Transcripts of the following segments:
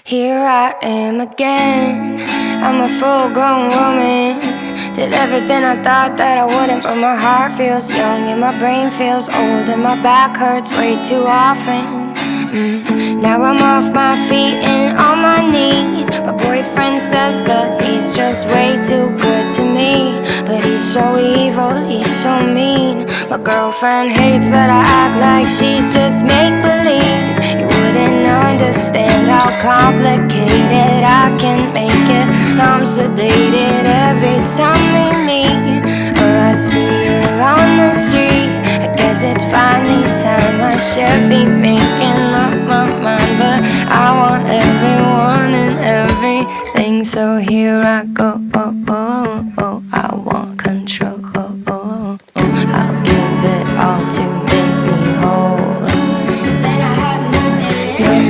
Here I am again, I'm a full-grown woman. Did everything I thought that I wouldn't, but my heart feels young and my brain feels old and my back hurts way too often. Now I'm off my feet and on my knees. My boyfriend says that he's just way too good to me, but he's so evil, he's so mean. My girlfriend hates that I act like she's just make-believe. You wouldn't understand how complicated I can make it. I'm sedated every time we meet, or I see her on the street. I guess it's finally time I should be making up my mind, but I want everyone and everything, so here I go. I want control. I'll give it all to make me whole. Then I have nothing.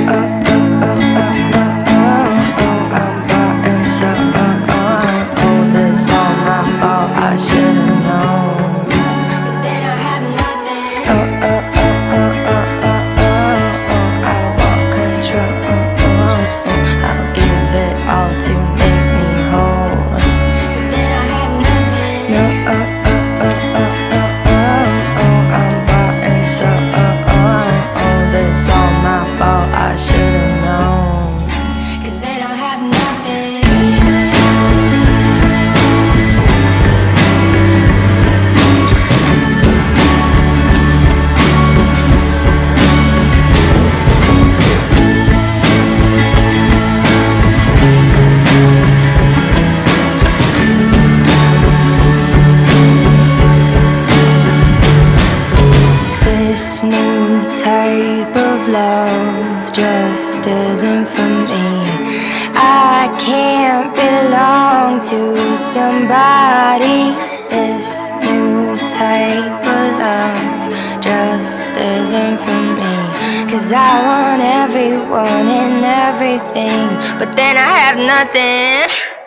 I'm bought and sold. This all my fault, I should've known. 'Cause then I have nothing. I want control. I'll give it all to make me whole. But then I have nothing. I'm bought and sold. This all my fault, I should've known. 'Cause then I have nothing. This new type of love just isn't for me. I can't belong to somebody. This new type of love just isn't for me. 'Cause I want everyone and everything, but then I have nothing.